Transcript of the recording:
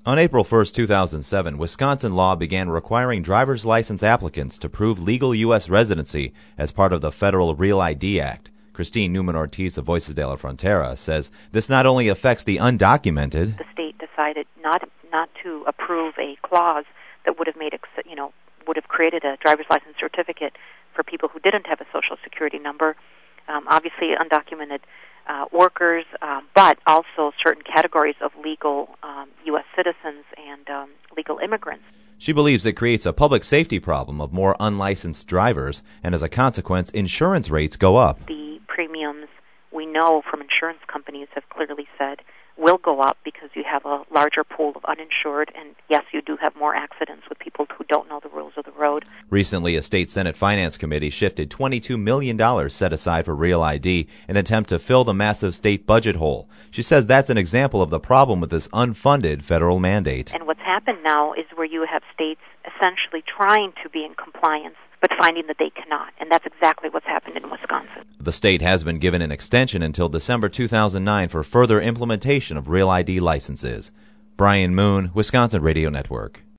On April 1, 2007, Wisconsin law began requiring driver's license applicants to prove legal U.S. residency as part of the federal Real ID Act. Christine Newman-Ortiz of Voices de la Frontera says this not only affects the undocumented. The state decided not to approve a clause that would have would have created a driver's license certificate for people who didn't have a Social Security number, obviously undocumented workers, but also certain categories of legal U.S. citizens and legal immigrants. She believes it creates a public safety problem of more unlicensed drivers, and as a consequence, insurance rates go up. The premiums, we know from insurance companies, have clearly said will go up because you have a larger pool of uninsured, and yes, you do have more accidents with people who don't know the rules of the road. Recently, a state Senate Finance Committee shifted $22 million set aside for Real ID in an attempt to fill the massive state budget hole. She says that's an example of the problem with this unfunded federal mandate. And what's happened now is where you have states essentially trying to be in compliance, but finding that they cannot. And that's exactly what's happened in Wisconsin. The state has been given an extension until December 2009 for further implementation of Real ID licenses. Brian Moon, Wisconsin Radio Network.